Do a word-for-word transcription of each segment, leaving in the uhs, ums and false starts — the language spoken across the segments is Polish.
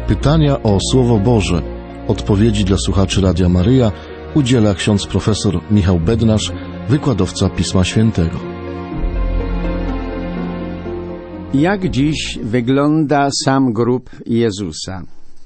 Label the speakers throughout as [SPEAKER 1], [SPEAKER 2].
[SPEAKER 1] Pytania o Słowo Boże. Odpowiedzi dla słuchaczy Radia Maryja udziela ksiądz profesor Michał Bednarz, wykładowca Pisma Świętego.
[SPEAKER 2] Jak dziś wygląda sam grób Jezusa?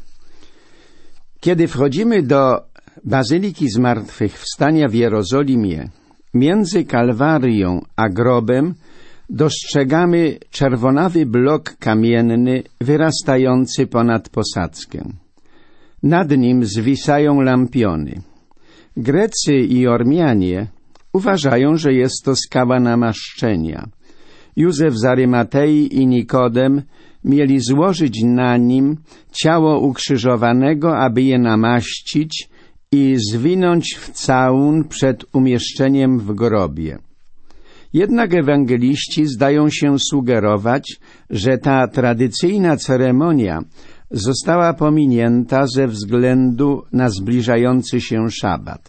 [SPEAKER 2] Kiedy wchodzimy do Bazyliki Zmartwychwstania w Jerozolimie, między Kalwarią a grobem dostrzegamy czerwonawy blok kamienny wyrastający ponad posadzkę. Nad nim zwisają lampiony. Grecy i Ormianie uważają, że jest to skała namaszczenia. Józef z Arymatei i Nikodem mieli złożyć na nim ciało ukrzyżowanego, aby je namaścić i zwinąć w całun przed umieszczeniem w grobie. Jednak ewangeliści zdają się sugerować, że ta tradycyjna ceremonia została pominięta ze względu na zbliżający się szabat.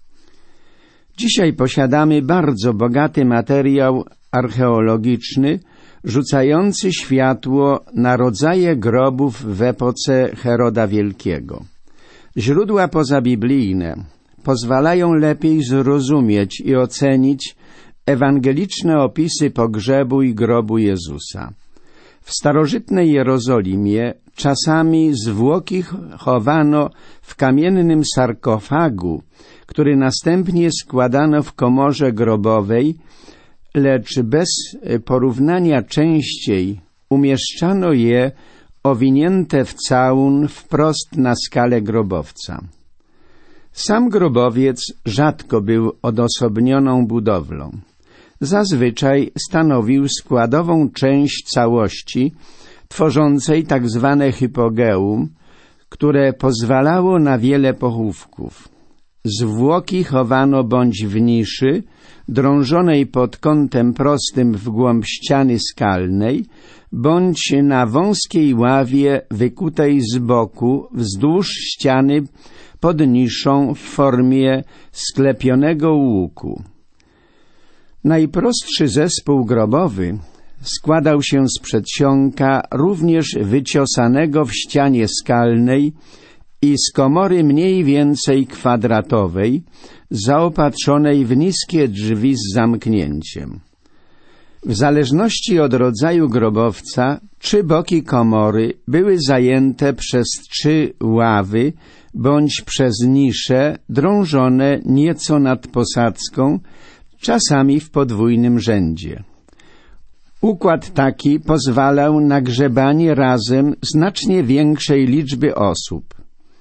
[SPEAKER 2] Dzisiaj posiadamy bardzo bogaty materiał archeologiczny, rzucający światło na rodzaje grobów w epoce Heroda Wielkiego. Źródła pozabiblijne pozwalają lepiej zrozumieć i ocenić ewangeliczne opisy pogrzebu i grobu Jezusa. W starożytnej Jerozolimie czasami zwłoki chowano w kamiennym sarkofagu, który następnie składano w komorze grobowej, lecz bez porównania częściej umieszczano je owinięte w całun wprost na skalę grobowca. Sam grobowiec rzadko był odosobnioną budowlą. Zazwyczaj stanowił składową część całości, tworzącej tak zwane hypogeum, które pozwalało na wiele pochówków. Zwłoki chowano bądź w niszy, drążonej pod kątem prostym w głąb ściany skalnej, bądź na wąskiej ławie wykutej z boku wzdłuż ściany pod niszą w formie sklepionego łuku. Najprostszy zespół grobowy składał się z przedsionka również wyciosanego w ścianie skalnej i z komory mniej więcej kwadratowej, zaopatrzonej w niskie drzwi z zamknięciem. W zależności od rodzaju grobowca, trzy boki komory były zajęte przez trzy ławy bądź przez nisze drążone nieco nad posadzką, czasami w podwójnym rzędzie. Układ taki pozwalał na grzebanie razem znacznie większej liczby osób.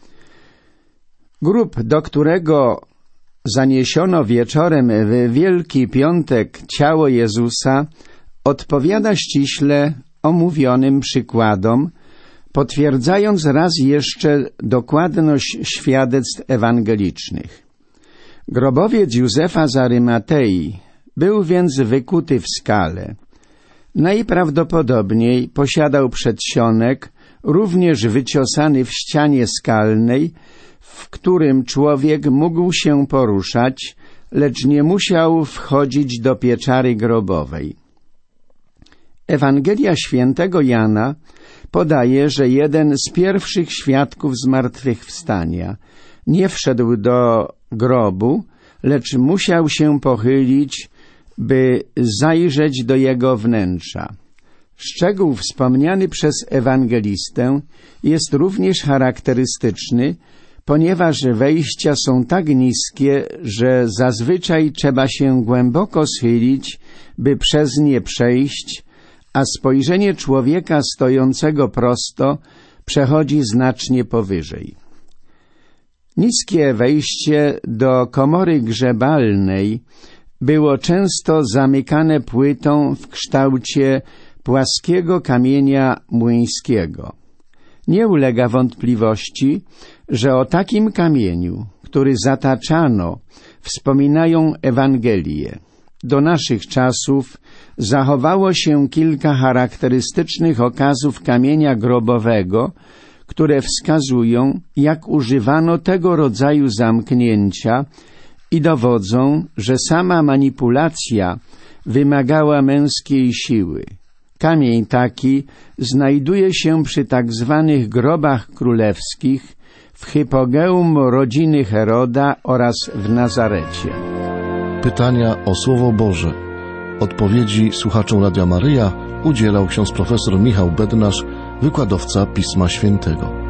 [SPEAKER 2] Grób, do którego zaniesiono wieczorem w Wielki Piątek ciało Jezusa, odpowiada ściśle omówionym przykładom, potwierdzając raz jeszcze dokładność świadectw ewangelicznych. Grobowiec Józefa z Arymatei był więc wykuty w skale. Najprawdopodobniej posiadał przedsionek, również wyciosany w ścianie skalnej, w którym człowiek mógł się poruszać, lecz nie musiał wchodzić do pieczary grobowej. Ewangelia świętego Jana podaje, że jeden z pierwszych świadków zmartwychwstania nie wszedł do grobu, lecz musiał się pochylić, by zajrzeć do jego wnętrza. Szczegół wspomniany przez ewangelistę jest również charakterystyczny, ponieważ wejścia są tak niskie, że zazwyczaj trzeba się głęboko schylić, by przez nie przejść, a spojrzenie człowieka stojącego prosto przechodzi znacznie powyżej. Niskie wejście do komory grzebalnej było często zamykane płytą w kształcie płaskiego kamienia młyńskiego. Nie ulega wątpliwości, że o takim kamieniu, który zataczano, wspominają Ewangelie. Do naszych czasów zachowało się kilka charakterystycznych okazów kamienia grobowego, które wskazują, jak używano tego rodzaju zamknięcia i dowodzą, że sama manipulacja wymagała męskiej siły. Kamień taki znajduje się przy tak zwanych grobach królewskich w hypogeum rodziny Heroda oraz w Nazarecie.
[SPEAKER 1] Pytania o Słowo Boże. Odpowiedzi słuchaczom Radia Maryja udzielał ksiądz profesor Michał Bednarz, wykładowca Pisma Świętego.